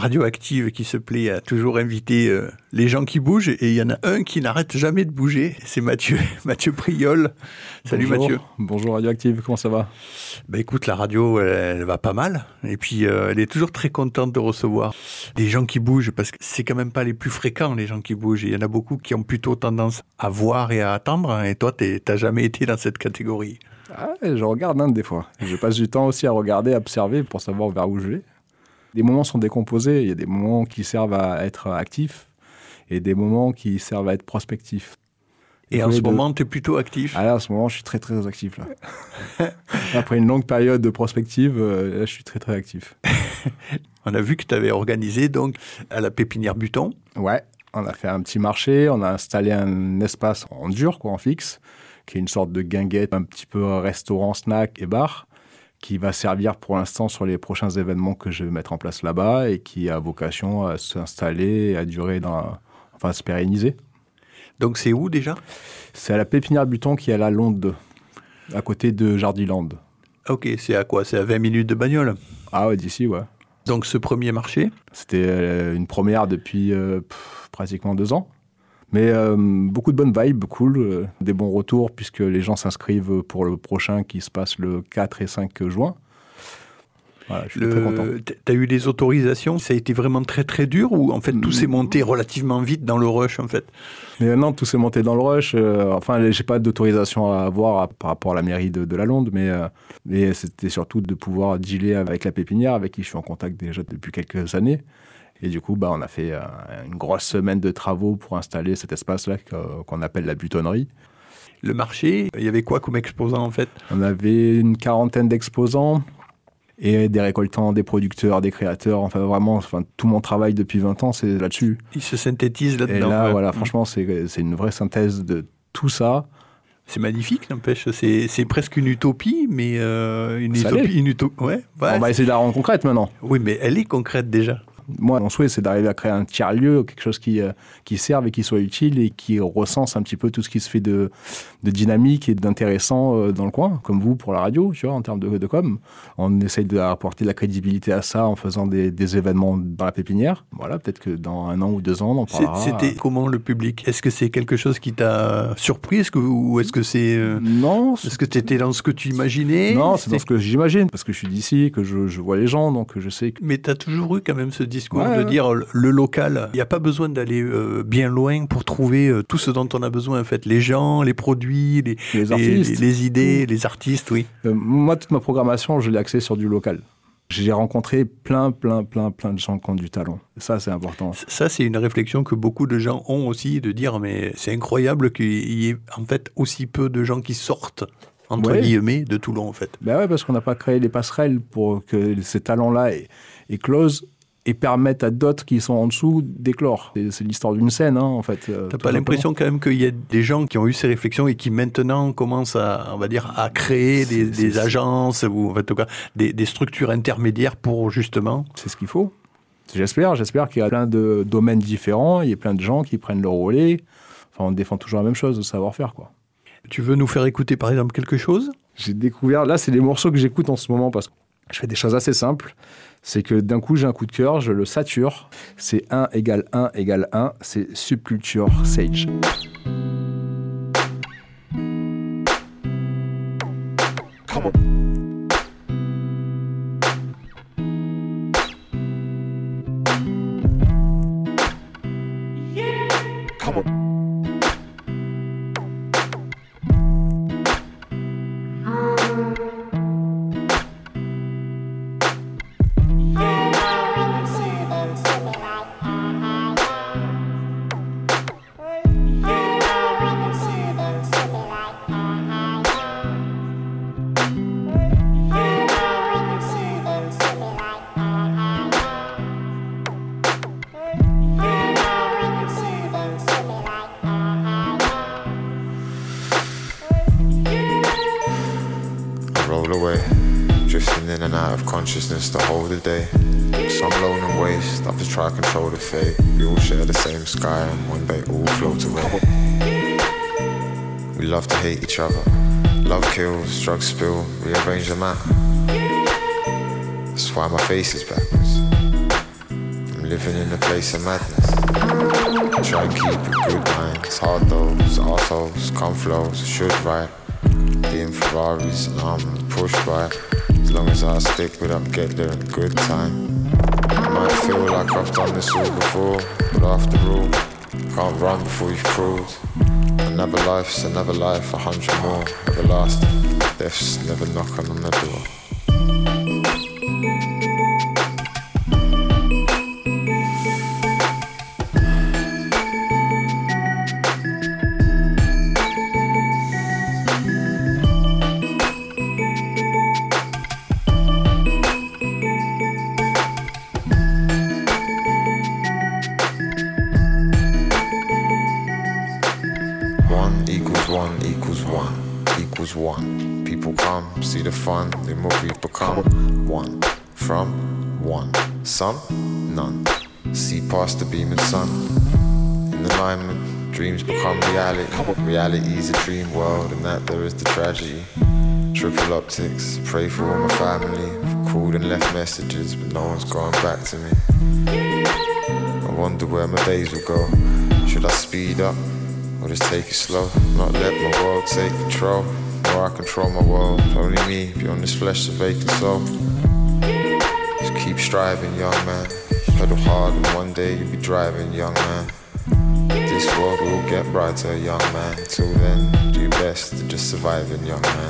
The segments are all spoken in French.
Radioactive qui se plaît à toujours inviter les gens qui bougent. Et il y en a un qui n'arrête jamais de bouger. C'est Mathieu Priol. Salut Bonjour. Mathieu. Bonjour Radioactive, comment ça va ? Écoute, la radio, elle va pas mal. Et puis, elle est toujours très contente de recevoir des gens qui bougent parce que c'est quand même pas les plus fréquents, les gens qui bougent. Il y en a beaucoup qui ont plutôt tendance à voir et à attendre. Et toi, t'as jamais été dans cette catégorie. Ah, je regarde des fois. Je passe du temps aussi à regarder, à observer pour savoir vers où je vais. Les moments sont décomposés. Il y a des moments qui servent à être actifs et des moments qui servent à être prospectifs. Et en ce moment, tu es plutôt actif. Ah là, en ce moment, je suis très, très actif. Là. Après une longue période de prospective, là, je suis très, très actif. On a vu que tu avais organisé donc, à la Pépinière Buton. Ouais, on a fait un petit marché. On a installé un espace en dur, en fixe, qui est une sorte de guinguette, un petit peu restaurant, snack et bar, qui va servir pour l'instant sur les prochains événements que je vais mettre en place là-bas et qui a vocation à s'installer et à durer, à se pérenniser. Donc c'est où déjà ? C'est à la Pépinière Buton qui est à la Londe, à côté de Jardiland. Ok, c'est à quoi ? C'est à 20 minutes de bagnole ? Ah ouais, d'ici, ouais. Donc ce premier marché ? C'était une première depuis pratiquement 2 ans. Mais beaucoup de bonnes vibes, cool, des bons retours puisque les gens s'inscrivent pour le prochain qui se passe le 4 et 5 juin. Voilà, je suis très content. Tu as eu des autorisations ? Ça a été vraiment très très dur ou en fait tout s'est monté relativement vite dans le rush en fait ? Mais non, tout s'est monté dans le rush. J'ai pas d'autorisation à avoir par rapport à la mairie de la Londe, mais c'était surtout de pouvoir dealer avec la pépinière, avec qui je suis en contact déjà depuis quelques années. Et du coup, on a fait une grosse semaine de travaux pour installer cet espace-là qu'on appelle la butonnerie. Le marché, il y avait quoi comme exposants en fait ? On avait une 40aine d'exposants et des récoltants, des producteurs, des créateurs. Tout mon travail depuis 20 ans, c'est là-dessus. Il se synthétise là-dedans. Et là, voilà, franchement, c'est une vraie synthèse de tout ça. C'est magnifique, n'empêche. C'est presque une utopie, mais une utopie. Ouais, on va essayer de la rendre concrète maintenant. Oui, mais elle est concrète déjà. Moi, mon souhait, c'est d'arriver à créer un tiers-lieu, quelque chose qui serve et qui soit utile et qui recense un petit peu tout ce qui se fait de dynamique et d'intéressant dans le coin, comme vous pour la radio, tu vois, en termes de com. On essaye d'apporter de la crédibilité à ça en faisant des événements dans la pépinière. Voilà, peut-être que dans 1 an ou 2 ans, on en parlera. C'était comment le public ? Est-ce que c'est quelque chose qui t'a surpris ? Ou est-ce que c'est... Non. Est-ce que tu étais dans ce que tu imaginais ? Non, c'est dans ce que j'imagine, parce que je suis d'ici, que je vois les gens, donc je sais que... Mais tu as toujours eu quand même ce discours de dire le local. Il n'y a pas besoin d'aller bien loin pour trouver tout ce dont on a besoin en fait. Les gens, les produits, les artistes, les idées, les artistes, oui. Moi, toute ma programmation, je l'ai axée sur du local. J'ai rencontré plein de gens qui ont du talent. Ça, c'est important. Ça, c'est une réflexion que beaucoup de gens ont aussi, de dire mais c'est incroyable qu'il y ait en fait aussi peu de gens qui sortent entre guillemets de Toulon en fait. Ben ouais, parce qu'on n'a pas créé les passerelles pour que ces talents-là éclosent et permettent à d'autres qui sont en dessous d'éclore. C'est l'histoire d'une scène, en fait. T'as pas l'impression quand même qu'il y a des gens qui ont eu ces réflexions et qui maintenant commencent à créer des agences ou en fait, en tout cas des structures intermédiaires pour justement... C'est ce qu'il faut. J'espère qu'il y a plein de domaines différents, il y a plein de gens qui prennent le relais. On défend toujours la même chose, le savoir-faire, quoi. Tu veux nous faire écouter par exemple quelque chose ? J'ai découvert, là c'est les morceaux que j'écoute en ce moment parce que je fais des choses assez simples. C'est que d'un coup, j'ai un coup de cœur, je le sature. C'est 1 égale 1 égale 1. C'est Subculture Sage. Come on. Come on. in and out of consciousness the whole of the day. Some lone and waste, others try to control the fate. We all share the same sky and one day all float away. We love to hate each other. Love kills, drugs spill, rearrange the matter. That's why my face is backwards. I'm living in a place of madness. Try and keep a good mind. It's hard those arseholes, come flows, should ride. Being Ferraris and I'm pushed by. As long as I stick with up, get there in good time. I might feel like I've done this all before, but after all, can't run before you've crawled. Another life's another life, 100 more, everlasting. Death's never knocking on the door. One. People come, see the fun, they move, we become one. From one. Some, none. See past the beaming sun. In alignment, dreams become reality. Reality's a dream world, and that there is the tragedy. Triple optics, pray for all my family. Called and left messages, but no one's going back to me. I wonder where my days will go. Should I speed up, or just take it slow? Not let my world take control. Or I control my world, only me, beyond this flesh, a vacant soul. Just keep striving, young man. Pedal hard and one day you'll be driving, young man. This world will get brighter, young man. Till then, do your best to just surviving, young man.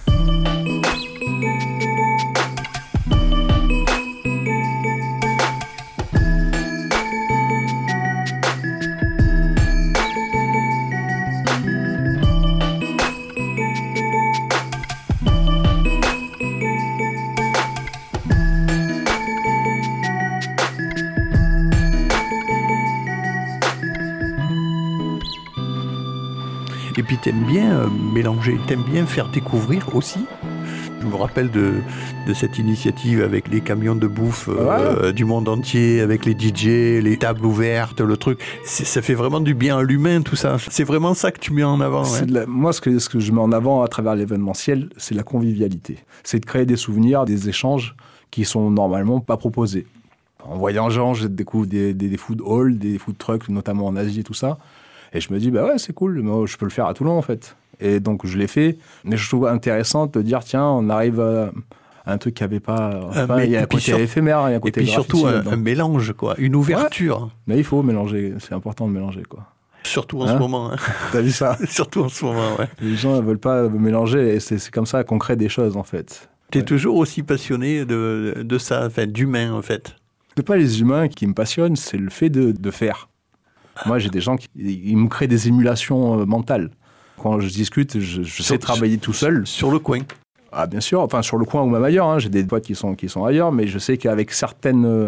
Et puis t'aimes bien mélanger, t'aimes bien faire découvrir aussi. Je me rappelle de cette initiative avec les camions de bouffe du monde entier, avec les DJ, les tables ouvertes, le truc. Ça fait vraiment du bien à l'humain, tout ça. C'est vraiment ça que tu mets en avant. Ouais. Moi, ce que je mets en avant à travers l'événementiel, c'est la convivialité. C'est de créer des souvenirs, des échanges qui sont normalement pas proposés. En voyageant, je découvre des food halls, des food trucks, notamment en Asie et tout ça. Et je me dis, bah ouais, c'est cool, moi, je peux le faire à Toulon, en fait. Et donc, je l'ai fait. Mais je trouve intéressant de dire, tiens, on arrive à un truc qui n'avait pas... il y a un côté éphémère, il y a un côté graffiti. Et puis surtout, un mélange, quoi. Une ouverture. Ouais. Mais il faut mélanger. C'est important de mélanger, quoi. Surtout en ce moment. Hein. T'as vu ça? Surtout en ce moment, ouais. Les gens ne veulent pas mélanger. Et c'est comme ça qu'on crée des choses, en fait. T'es toujours aussi passionné de ça, enfin, d'humain, en fait. C'est pas les humains qui me passionnent, c'est le fait de faire. Moi, j'ai des gens qui me créent des émulations mentales. Quand je discute, je sais travailler tout seul. Sur le coin. Ah, bien sûr, enfin sur le coin ou même ailleurs. Hein. J'ai des potes qui sont ailleurs, mais je sais qu'avec certains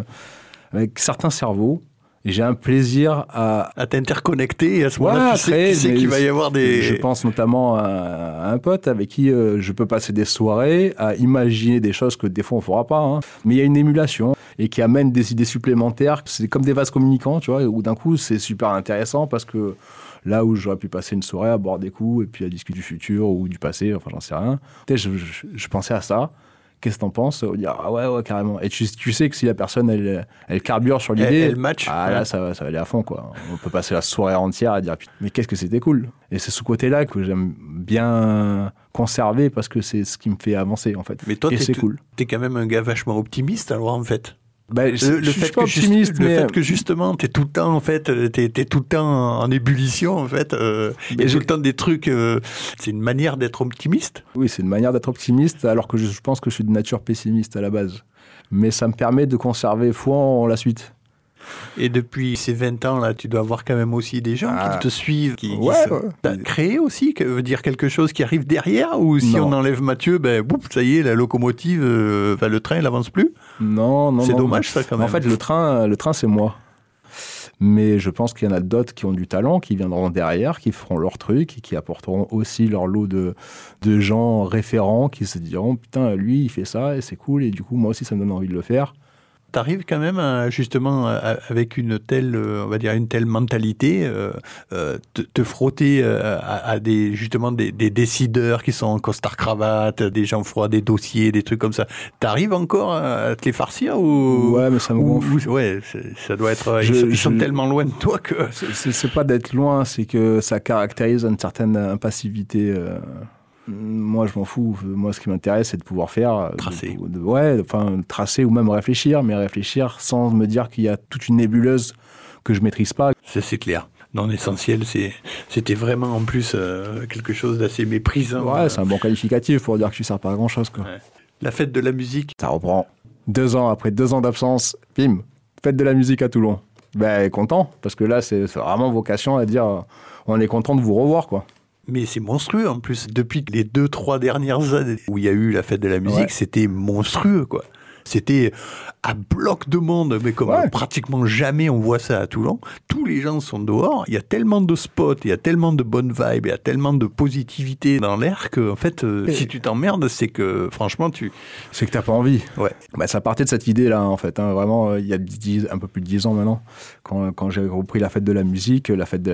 cerveaux, j'ai un plaisir à t'interconnecter. Et à ce moment-là, tu sais qu'il va y avoir des... Je pense notamment à un pote avec qui je peux passer des soirées à imaginer des choses que des fois on ne fera pas. Hein. Mais il y a une émulation et qui amène des idées supplémentaires. C'est comme des vases communicants, tu vois, où d'un coup, c'est super intéressant parce que là où j'aurais pu passer une soirée à boire des coups et puis à discuter du futur ou du passé, enfin, j'en sais rien. Je pensais à ça. Qu'est-ce que t'en penses? On dit, ah ouais, carrément. Et tu sais que si la personne, elle carbure sur l'idée, elle match. Ah là, ça va aller à fond, quoi. On peut passer la soirée entière à dire, mais qu'est-ce que c'était cool. Et c'est ce côté-là que j'aime bien conserver parce que c'est ce qui me fait avancer, en fait. Mais toi, c'est cool. T'es quand même un gars vachement optimiste, alors, en fait. Bah, le fait que justement t'es tout le temps en fait t'es tout le temps en ébullition en fait il y a tout le temps des trucs c'est une manière d'être optimiste. Oui, c'est une manière d'être optimiste alors que je pense que je suis de nature pessimiste à la base, mais ça me permet de conserver foi en la suite. Et depuis ces 20 ans là, tu dois avoir quand même aussi des gens qui te suivent, t'as créé aussi, veut dire quelque chose qui arrive derrière, ou si on enlève Mathieu, ça y est, la locomotive, le train, il avance plus. Non. C'est dommage ça quand même. En fait, le train, c'est moi. Mais je pense qu'il y en a d'autres qui ont du talent, qui viendront derrière, qui feront leur truc, et qui apporteront aussi leur lot de gens référents, qui se diront, putain, lui, il fait ça, et c'est cool, et du coup, moi aussi, ça me donne envie de le faire. t'arrives quand même justement avec une telle, on va dire une telle mentalité, te frotter à des justement des décideurs qui sont en costard cravate, des gens froids, des dossiers, des trucs comme ça. T'arrives encore à te les farcir ou Ouais, mais ça me gonfle. Ouais, ça doit être. Ils sont tellement loin de toi que. C'est pas d'être loin, c'est que ça caractérise une certaine impassivité. Moi, je m'en fous. Moi, ce qui m'intéresse, c'est de pouvoir faire... Tracer. Tracer ou même réfléchir, mais réfléchir sans me dire qu'il y a toute une nébuleuse que je maîtrise pas. C'est clair. Dans l'essentiel, c'était vraiment en plus quelque chose d'assez méprisant. Ouais, c'est un bon qualificatif pour dire que tu sers pas à grand-chose, quoi. Ouais. La fête de la musique. Ça reprend 2 ans, après 2 ans d'absence, bim, fête de la musique à Toulon. Ben, content, parce que là, c'est vraiment vocation à dire on est content de vous revoir, quoi. Mais c'est monstrueux en plus. Depuis les 2-3 dernières années où il y a eu la fête de la musique, C'était monstrueux, quoi. C'était à bloc de monde, mais comme pratiquement jamais on voit ça à Toulon. Tous les gens sont dehors. Il y a tellement de spots, il y a tellement de bonnes vibes, il y a tellement de positivité dans l'air que, en fait, si tu t'emmerdes, c'est que, franchement, c'est que t'as pas envie. Ouais. Bah, ça partait de cette idée-là, en fait. Hein. Vraiment, il y a un peu plus de 10 ans maintenant, quand j'ai repris la fête de la musique,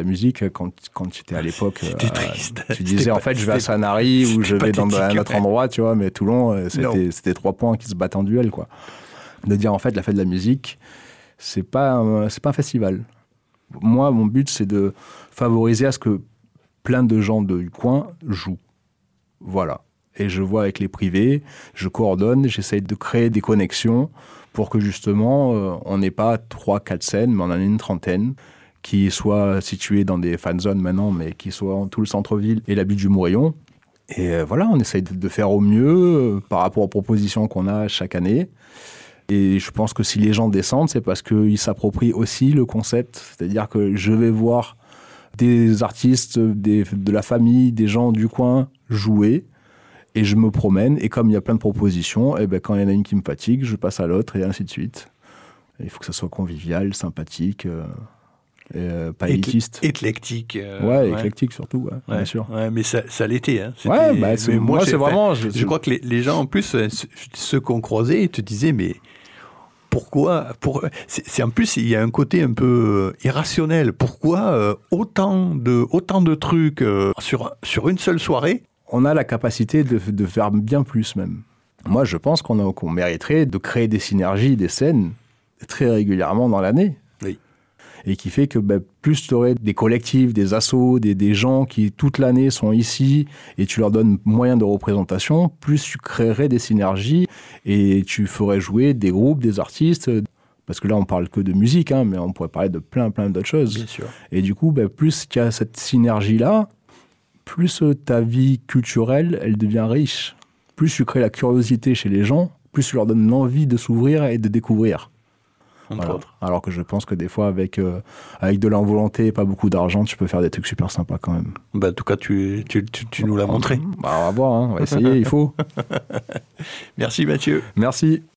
quand j'étais à l'époque, c'était triste. Tu disais, en fait, je vais à Sanary ou je vais dans un autre endroit, tu vois, mais Toulon, c'était 3 points qui se battent en duel, quoi. De dire, en fait, la fête de la musique, c'est pas un festival. Moi, mon but, c'est de favoriser à ce que plein de gens du coin jouent. Voilà. Et je vois avec les privés, je coordonne, j'essaye de créer des connexions pour que, justement, on n'ait pas 3-4 scènes, mais on en a une trentaine, qui soient situées dans des fan zones maintenant, mais qui soient en tout le centre-ville et la butte du Mourillon. Et voilà, on essaye de faire au mieux par rapport aux propositions qu'on a chaque année. Et je pense que si les gens descendent, c'est parce qu'ils s'approprient aussi le concept. C'est-à-dire que je vais voir des artistes, de la famille, des gens du coin jouer, et je me promène. Et comme il y a plein de propositions, et ben quand il y en a une qui me fatigue, je passe à l'autre, et ainsi de suite. Et il faut que ça soit convivial, sympathique, pas élitiste. Éclectique. Éclectique surtout, bien sûr. Ouais, mais ça l'était. Hein. Moi, c'est vraiment... Je crois que les gens, en plus, ceux qu'on croisait, ils te disaient, mais... Pourquoi en plus, il y a un côté un peu irrationnel. Pourquoi autant de trucs sur une seule soirée ? On a la capacité de faire bien plus, même. Moi, je pense qu'on mériterait de créer des synergies, des scènes, très régulièrement dans l'année. Oui. Et qui fait que plus tu aurais des collectifs, des assos, des gens qui toute l'année sont ici et tu leur donnes moyen de représentation, plus tu créerais des synergies et tu ferais jouer des groupes, des artistes. Parce que là, on parle que de musique, mais on pourrait parler de plein d'autres choses. Bien sûr. Et du coup, plus il y a cette synergie-là, plus ta vie culturelle, elle devient riche. Plus tu crées la curiosité chez les gens, plus tu leur donnes l'envie de s'ouvrir et de découvrir. Entre autres. Alors que je pense que des fois, avec de l'involonté et pas beaucoup d'argent, tu peux faire des trucs super sympas quand même. En tout cas, tu nous l'as montré. On va voir, on va essayer, il faut. Merci Mathieu. Merci.